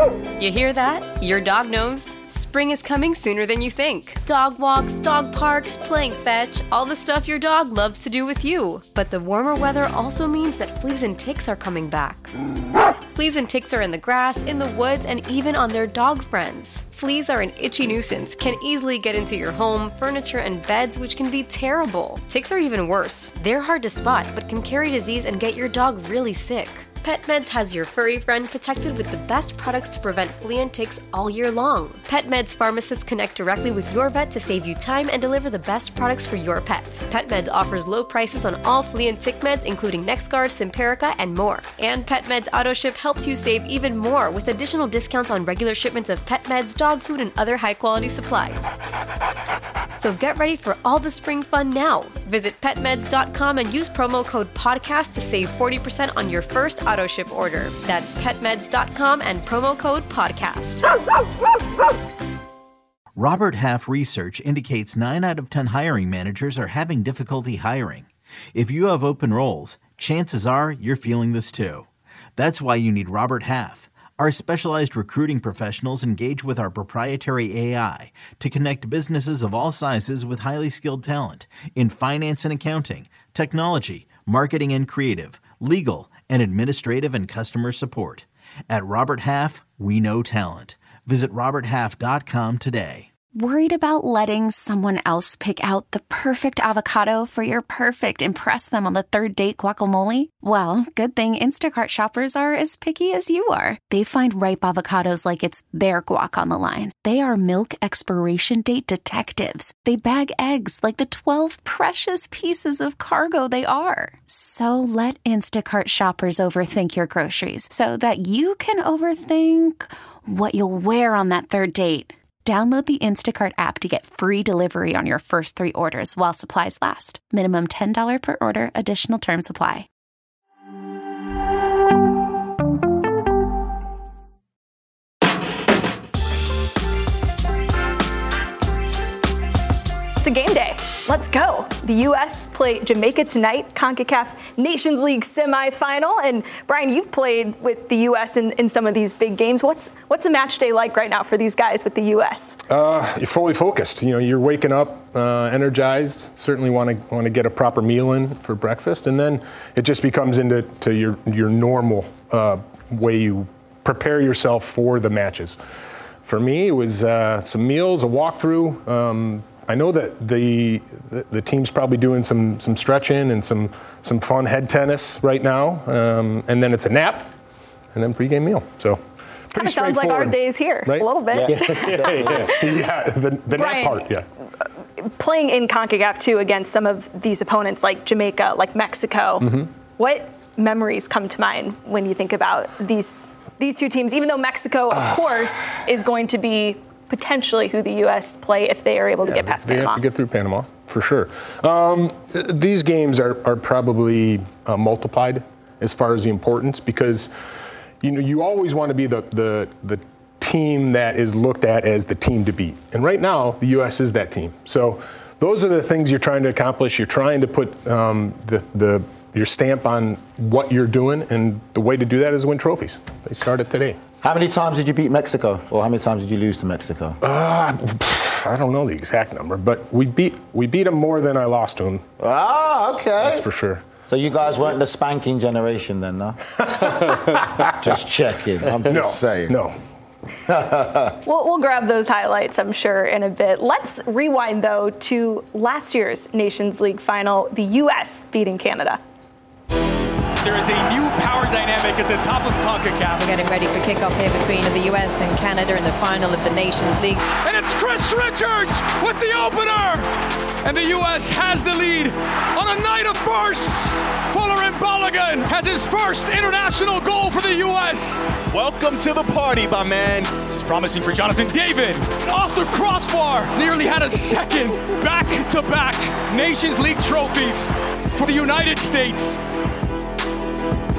You hear that? Your dog knows. Spring is coming sooner than you think. Dog walks, dog parks, playing fetch, all the stuff your dog loves to do with you. But the warmer weather also means that fleas and ticks are coming back. Fleas and ticks are in the grass, in the woods, and even on their dog friends. Fleas are an itchy nuisance, can easily get into your home, furniture, and beds, which can be terrible. Ticks are even worse. They're hard to spot, but can carry disease and get your dog really sick. PetMeds has your furry friend protected with the best products to prevent flea and ticks all year long. PetMeds pharmacists connect directly with your vet to save you time and deliver the best products for your pet. PetMeds offers low prices on all flea and tick meds, including NexGard, Simparica, and more. And PetMeds AutoShip helps you save even more with additional discounts on regular shipments of pet meds, dog food, and other high-quality supplies. So get ready for all the spring fun now. Visit petmeds.com and use promo code PODCAST to save 40% on your first AutoShip order. That's petmeds.com and promo code PODCAST. Robert Half research indicates 9 out of 10 hiring managers are having difficulty hiring. If you have open roles, chances are you're feeling this too. That's why you need Robert Half. Our specialized recruiting professionals engage with our proprietary AI to connect businesses of all sizes with highly skilled talent in finance and accounting, technology, marketing and creative, legal, and administrative and customer support. At Robert Half, we know talent. Visit roberthalf.com today. Worried about letting someone else pick out the perfect avocado for your perfect impress them on the third date guacamole? Well, good thing Instacart shoppers are as picky as you are. They find ripe avocados like it's their guac on the line. They are milk expiration date detectives. They bag eggs like the 12 precious pieces of cargo they are. So let Instacart shoppers overthink your groceries so that you can overthink what you'll wear on that third date. Download the Instacart app to get free delivery on your first 3 orders while supplies last. Minimum $10 per order. Additional terms apply. It's a game day. Let's go. The U.S. play Jamaica tonight, CONCACAF Nations League semifinal. And Brian, you've played with the U.S. in some of these big games. What's a match day like right now for these guys with the U.S.? You're fully focused. You know, you're waking up energized. Certainly want to get a proper meal in for breakfast, and then it just becomes into your normal way you prepare yourself for the matches. For me, it was some meals, a walkthrough. I know that the team's probably doing some stretching and some fun head tennis right now, and then it's a nap, and then pregame meal. So kind of sounds like our days here, right? A little bit. Yeah, the Brian, nap part, yeah. Playing in CONCACAF too against some of these opponents like Jamaica, like Mexico, what memories come to mind when you think about these two teams? Even though Mexico, of course, is going to be potentially who the U.S. play if they are able to get past Panama. They have to get through Panama, for sure. These games are probably multiplied as far as the importance, because you always want to be the team that is looked at as the team to beat. And right now, the U.S. is that team. So those are the things you're trying to accomplish. You're trying to put your stamp on what you're doing, and the way to do that is win trophies. They started today. How many times did you beat Mexico, or how many times did you lose to Mexico? I don't know the exact number, but we beat them more than I lost to them. Ah, okay. That's for sure. So you guys weren't the spanking generation then, no? Just checking. I'm just saying. No. We'll grab those highlights, I'm sure, in a bit. Let's rewind, though, to last year's Nations League final, the U.S. beating Canada. There is a new power dynamic at the top of CONCACAF. We're getting ready for kickoff here between the U.S. and Canada in the final of the Nations League. And it's Chris Richards with the opener. And the U.S. has the lead on a night of firsts. Folarin Balogun has his first international goal for the U.S. Welcome to the party, my man. This is promising for Jonathan David. Off the crossbar. Nearly had a second back-to-back Nations League trophies for the United States.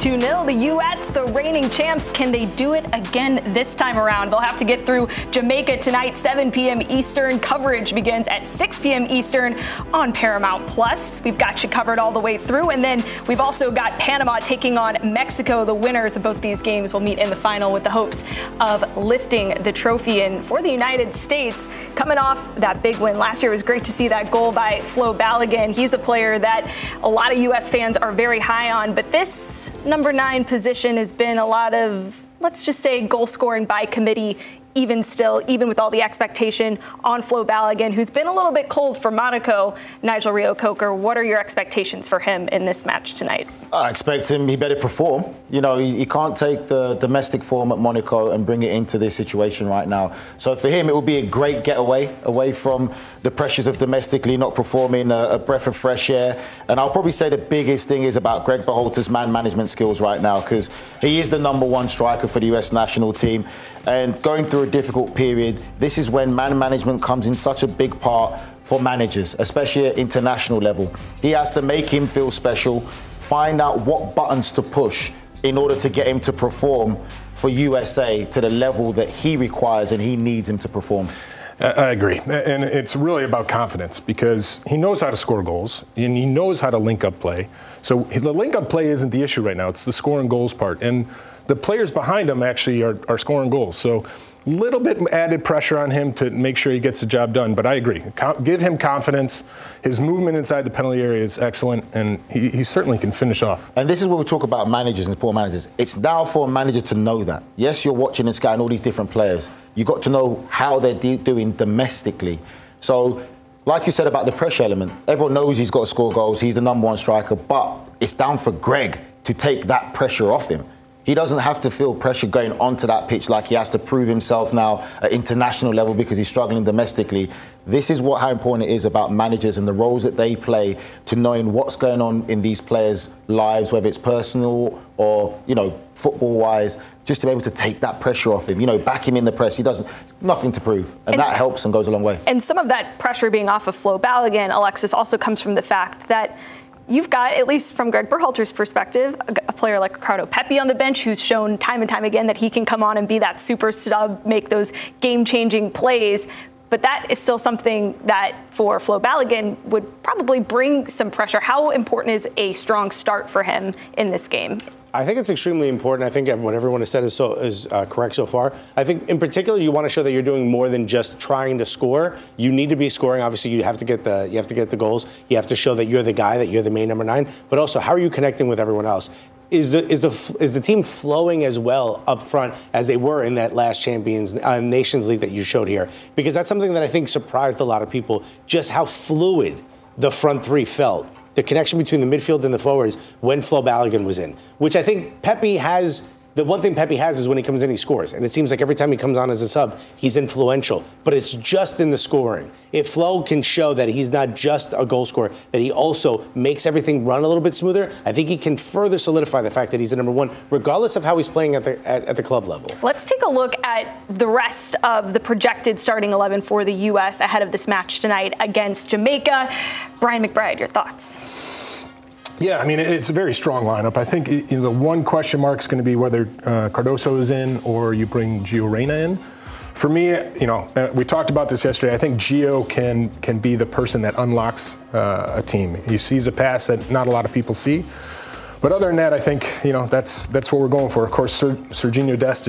2-0. The U.S., the reigning champs, can they do it again this time around? They'll have to get through Jamaica tonight, 7 p.m. Eastern. Coverage begins at 6 p.m. Eastern on Paramount+. We've got you covered all the way through. And then we've also got Panama taking on Mexico. The winners of both these games will meet in the final with the hopes of lifting the trophy. And for the United States, coming off that big win last year, it was great to see that goal by Flo Balogun. He's a player that a lot of U.S. fans are very high on, but this number 9 position has been a lot of, let's just say, goal scoring by committee, even with all the expectation on Flo Balogun, who's been a little bit cold for Monaco. Nigel Reo-Coker, what are your expectations for him in this match tonight? I expect him, he better perform. You know, he can't take the domestic form at Monaco and bring it into this situation right now. So for him, it will be a great getaway away from the pressures of domestically not performing, a breath of fresh air. And I'll probably say the biggest thing is about Greg Berhalter's man management skills right now, because he is the number 1 striker for the US national team. And going through a difficult period, this is when man management comes in such a big part for managers, especially at international level. He has to make him feel special, find out what buttons to push in order to get him to perform for USA to the level that he requires and he needs him to perform. I agree. And it's really about confidence, because he knows how to score goals and he knows how to link up play. So the link up play isn't the issue right now. It's the scoring goals part. And the players behind him actually are scoring goals. So a little bit added pressure on him to make sure he gets the job done. But I agree. Give him confidence. His movement inside the penalty area is excellent, and he certainly can finish off. And this is what we talk about managers and poor managers. It's now for a manager to know that. Yes, you're watching this guy and all these different players. You've got to know how they're doing domestically. So, like you said about the pressure element, everyone knows he's got to score goals. He's the number 1 striker, but it's down for Greg to take that pressure off him. He doesn't have to feel pressure going onto that pitch like he has to prove himself now at international level because he's struggling domestically. This is how important it is about managers and the roles that they play to knowing what's going on in these players' lives, whether it's personal or, football-wise, just to be able to take that pressure off him, back him in the press. He doesn't, nothing to prove. And that helps and goes a long way. And some of that pressure being off of Flo Balogun, Alexis, also comes from the fact that you've got, at least from Greg Berhalter's perspective, a player like Ricardo Pepi on the bench who's shown time and time again that he can come on and be that super sub, make those game-changing plays. But that is still something that, for Flo Balogun, would probably bring some pressure. How important is a strong start for him in this game? I think it's extremely important. I think what everyone has said is correct so far. I think in particular you want to show that you're doing more than just trying to score. You need to be scoring. Obviously, you have to get the goals. You have to show that you're the guy, that you're the main number 9. But also, how are you connecting with everyone else? Is the team flowing as well up front as they were in that last Nations League that you showed here? Because that's something that I think surprised a lot of people, just how fluid the front 3 felt. The connection between the midfield and the forwards when Flo Balogun was in, which I think Pepi has. The one thing Pepi has is when he comes in, he scores. And it seems like every time he comes on as a sub, he's influential. But it's just in the scoring. If Flo can show that he's not just a goal scorer, that he also makes everything run a little bit smoother, I think he can further solidify the fact that he's the number 1, regardless of how he's playing at the club level. Let's take a look at the rest of the projected starting 11 for the U.S. ahead of this match tonight against Jamaica. Brian McBride, your thoughts? Yeah, I mean, it's a very strong lineup. I think the one question mark is going to be whether Cardoso is in or you bring Gio Reyna in. For me, we talked about this yesterday. I think Gio can be the person that unlocks a team. He sees a pass that not a lot of people see. But other than that, I think that's what we're going for. Of course, Serginho Dest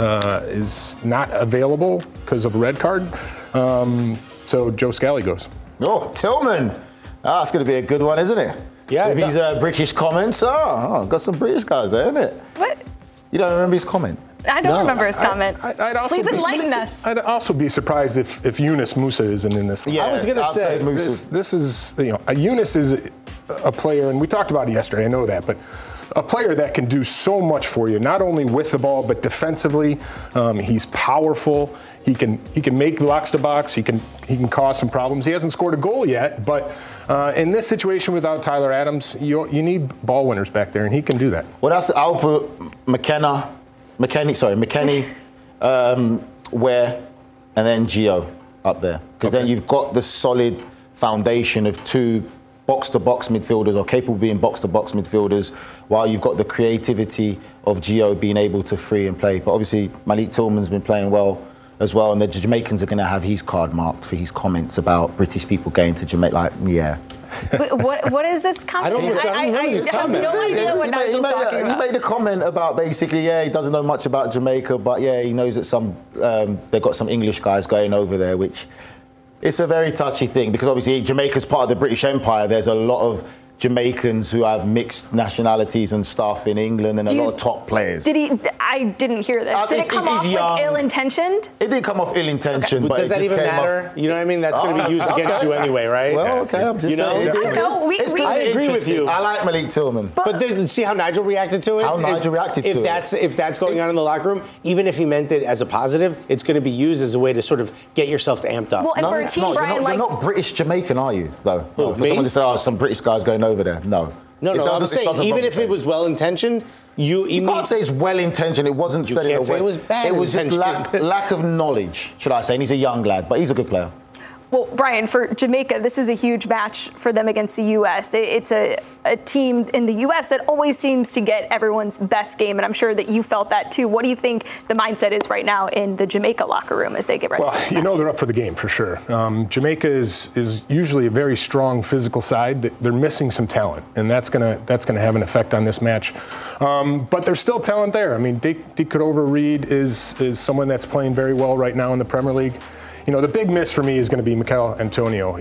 is not available because of a red card. So Joe Scally goes. Oh, Tillman. That's going to be a good one, isn't it? Yeah. With his British comments. Got some British guys there, isn't it? What? You don't remember his comment? I don't remember his comment. Please enlighten us. I'd also be surprised if Yunus Musa isn't in this. Yeah, I was going to say this is Yunus is a player, and we talked about it yesterday. I know that, but a player that can do so much for you, not only with the ball but defensively. He's powerful. He can make box to box. He can cause some problems. He hasn't scored a goal yet, but in this situation without Tyler Adams, you need ball winners back there, and he can do that. Well, I'll put McKennie, Ware, and then Gio up there, because then you've got the solid foundation of 2 box-to-box midfielders or capable of being box-to-box midfielders, while you've got the creativity of Gio being able to free and play. But obviously, Malik Tillman's been playing well as well, and the Jamaicans are going to have his card marked for his comments about British people going to Jamaica. Like, yeah. What is this comment? I don't remember his comment. No idea what Nigel's talking about. He made a comment about basically, he doesn't know much about Jamaica, but he knows that they've got some English guys going over there, which it's a very touchy thing because obviously Jamaica's part of the British Empire. There's a lot of Jamaicans who have mixed nationalities and stuff in England, and a lot of top players. I didn't hear this. Did it come off like ill-intentioned? It did come off ill-intentioned, but does that even matter? You know what I mean? That's going to be used against you anyway, right? Well, okay, I'm just saying. I agree with you. I like Malik Tillman. But then, see how Nigel reacted to it? If that's going on in the locker room, even if he meant it as a positive, it's going to be used as a way to sort of get yourself amped up. Well, and for a team, Brian, you're not British Jamaican, are you? Though. For someone to say, some British guys going over there. No. No, I'm saying even if it was well-intentioned, you can't say it's well-intentioned. It wasn't said in a way. Say it was bad. It was just lack of knowledge, should I say. And he's a young lad, but he's a good player. Well, Brian, for Jamaica, this is a huge match for them against the U.S. It's a team in the U.S. that always seems to get everyone's best game, and I'm sure that you felt that too. What do you think the mindset is right now in the Jamaica locker room as they get ready for this match? They're up for the game for sure. Jamaica is usually a very strong physical side. They're missing some talent, and that's gonna have an effect on this match. But there's still talent there. I mean, Decordova-Reid is someone that's playing very well right now in the Premier League. The big miss for me is going to be Mikel Antonio.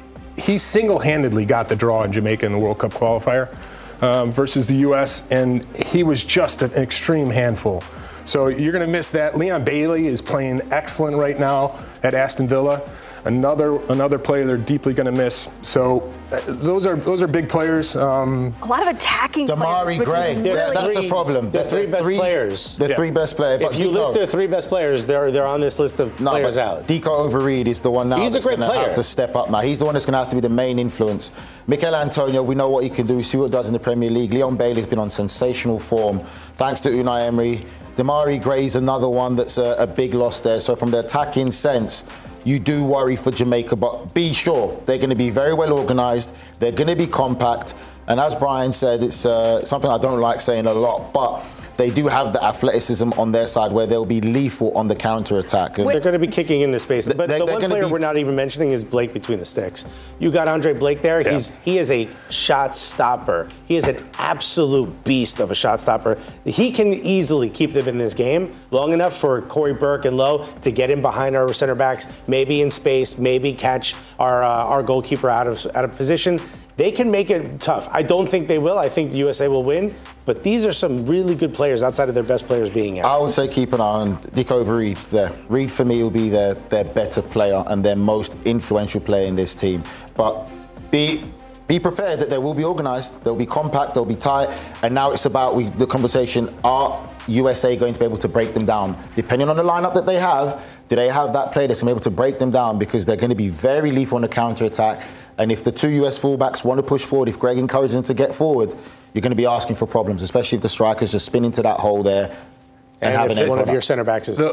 He single-handedly got the draw in Jamaica in the World Cup qualifier versus the U.S., and he was just an extreme handful. So you're going to miss that. Leon Bailey is playing excellent right now at Aston Villa. Another player they're deeply going to miss. So those are big players. A lot of attacking Damari players. Gray. That's a problem. They're three best players. The three best players. If you list their three best players, they're on this list of players out. Decordova-Reid is the one now that's going to have to step up now. He's the one that's going to have to be the main influence. Mikel Antonio, we know what he can do. See what he does in the Premier League. Leon Bailey's been on sensational form thanks to Unai Emery. Damari Gray's another one that's a big loss there. So from the attacking sense, you do worry for Jamaica, but be sure they're going to be very well organised. They're going to be compact. And as Brian said, it's something I don't like saying a lot, but they do have the athleticism on their side where they'll be lethal on the counter-attack. They're going to be kicking into space. But the one player we're not even mentioning is Blake between the sticks. You got Andre Blake there. Yeah. He is a shot stopper. He is an absolute beast of a shot stopper. He can easily keep them in this game long enough for Corey Burke and Lowe to get in behind our center backs, maybe in space, maybe catch our goalkeeper out of position. They can make it tough. I don't think they will. I think the USA will win. But these are some really good players outside of their best players being out. I would say keep an eye on Decordova-Reid there. Reid, for me, will be their better player and their most influential player in this team. But be prepared that they will be organised, they'll be compact, they'll be tight. And now it's about the conversation, are USA going to be able to break them down? Depending on the lineup that they have, do they have that player that's going to be able to break them down? Because they're going to be very lethal on the counter-attack. And if the two US fullbacks want to push forward, if Greg encourages them to get forward, you're going to be asking for problems, especially if the strikers just spin into that hole there. And if one of your center backs is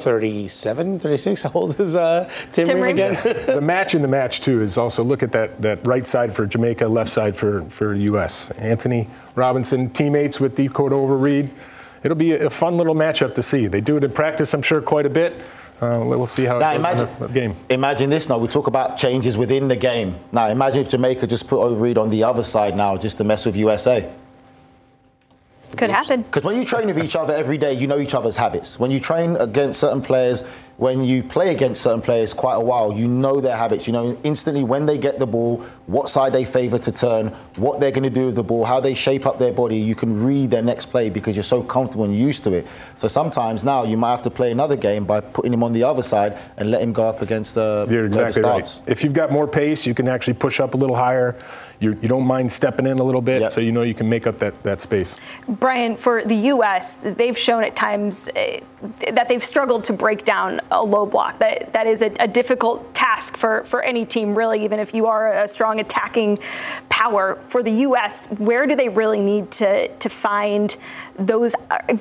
37, 36, how old is Tim Ream again? The match in the match, too, is also look at that right side for Jamaica, left side for U.S. Anthony Robinson, teammates with Decordova-Reid. It'll be a fun little matchup to see. They do it in practice, I'm sure, quite a bit. We'll see how it goes in the game. Imagine this now. We talk about changes within the game. Now, imagine if Jamaica just put Reid on the other side now just to mess with USA. Could happen. Because when you train with each other every day, you know each other's habits. When you train against certain players, when you play against certain players quite a while, you know their habits. You know instantly when they get the ball, what side they favour to turn, what they're going to do with the ball, how they shape up their body. You can read their next play because you're so comfortable and used to it. So sometimes now you might have to play another game by putting him on the other side and let him go up against the You're exactly right. If you've got more pace, you can actually push up a little higher. You don't mind stepping in a little bit, so you know you can make up that space. Brian, for the U.S., they've shown at times that they've struggled to break down a low block. That is a difficult task for any team, really, even if you are a strong attacking power for the U.S., where do they really need to find those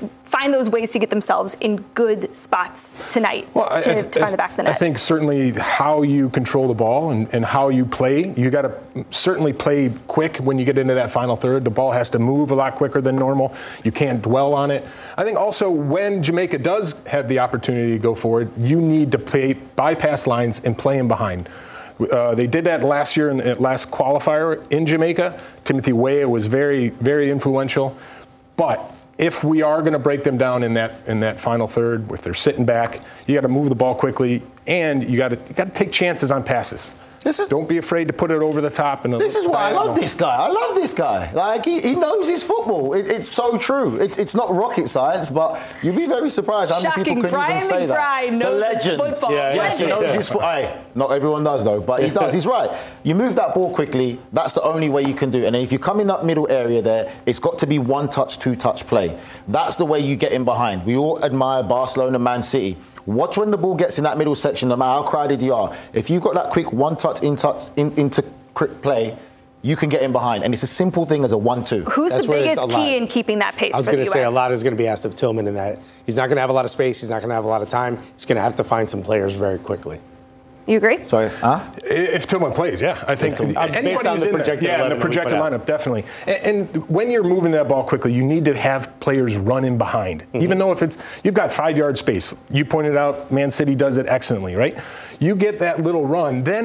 ways to get themselves in good spots tonight to find the back of the net? I think certainly how you control the ball and how you play. You got to certainly play quick when you get into that final third. The ball has to move a lot quicker than normal. You can't dwell on it. I think also when Jamaica does have the opportunity to go forward, you need to bypass lines and play in behind. They did that last year in the last qualifier in Jamaica. Timothy Weah was very, very influential. But if we are going to break them down in that final third, if they're sitting back, you got to move the ball quickly, and you got to take chances on passes. Don't be afraid to put it over the top. This is why I love this guy. I love this guy. Like, he knows his football. It's so true. It's not rocket science, but you'd be very surprised how many people can even say that. Knows the legend. His football. Yes, he knows his football. Not everyone does, though, but he does. He's right. You move that ball quickly. That's the only way you can do it. And if you come in that middle area there, it's got to be one-touch, two-touch play. That's the way you get in behind. We all admire Barcelona, Man City. Watch when the ball gets in that middle section, no matter how crowded you are. If you've got that quick one-touch into quick play, you can get in behind. And it's a simple thing as a 1-2. Who's the biggest key in keeping that pace for the U.S.? I was going to say a lot is going to be asked of Tillman in that. He's not going to have a lot of space. He's not going to have a lot of time. He's going to have to find some players very quickly. You agree? Sorry, If Tillman plays, yeah. I think based on the projected lineup. Yeah, the projected lineup, definitely. And when you're moving that ball quickly, you need to have players run in behind. Mm-hmm. Even though you've got 5-yard space. You pointed out Man City does it excellently, right? You get that little run, then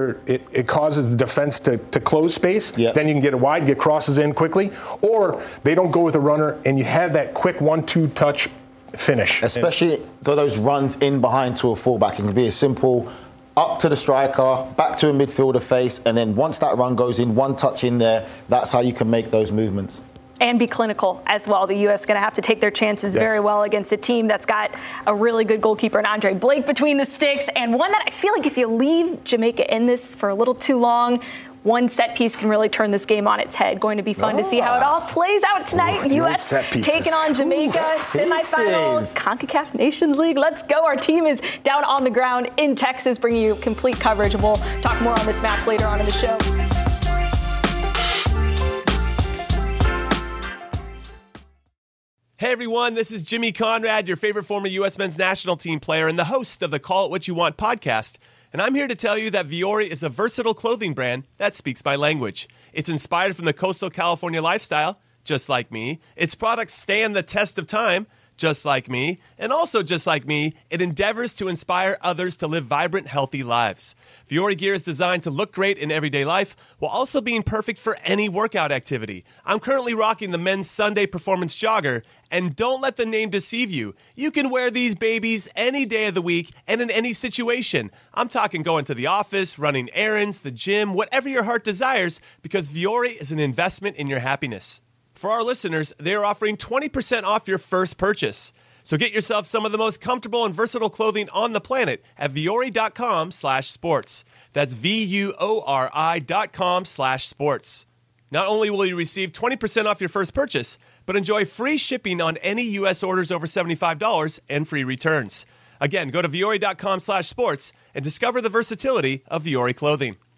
it causes the defense to close space. Yep. Then you can get it wide, get crosses in quickly. Or they don't go with a runner, and you have that quick 1-2 touch finish. Especially those runs in behind to a fullback. It can be as simple up to the striker, back to a midfielder face, and then once that run goes in, one touch in there, that's how you can make those movements. And be clinical as well. The U.S. is going to have to take their chances very well against a team that's got a really good goalkeeper and Andre Blake between the sticks, and one that I feel like if you leave Jamaica in this for a little too long, one set piece can really turn this game on its head. Going to be fun to see how it all plays out tonight. U.S. taking on Jamaica, semifinals, CONCACAF Nations League. Let's go. Our team is down on the ground in Texas, bringing you complete coverage. We'll talk more on this match later on in the show. Hey everyone, this is Jimmy Conrad, your favorite former U.S. men's national team player and the host of the Call It What You Want podcast. And I'm here to tell you that Vuori is a versatile clothing brand that speaks my language. It's inspired from the coastal California lifestyle, just like me. Its products stand the test of time, just like me. And also just like me, it endeavors to inspire others to live vibrant, healthy lives. Vuori gear is designed to look great in everyday life while also being perfect for any workout activity. I'm currently rocking the men's Sunday Performance Jogger, and don't let the name deceive you. You can wear these babies any day of the week and in any situation. I'm talking going to the office, running errands, the gym, whatever your heart desires, because Vuori is an investment in your happiness. For our listeners, they are offering 20% off your first purchase. So get yourself some of the most comfortable and versatile clothing on the planet at vuori.com/sports. That's VUORI.com/sports. Not only will you receive 20% off your first purchase, but enjoy free shipping on any U.S. orders over $75 and free returns. Again, go to vuori.com/sports and discover the versatility of Vuori clothing.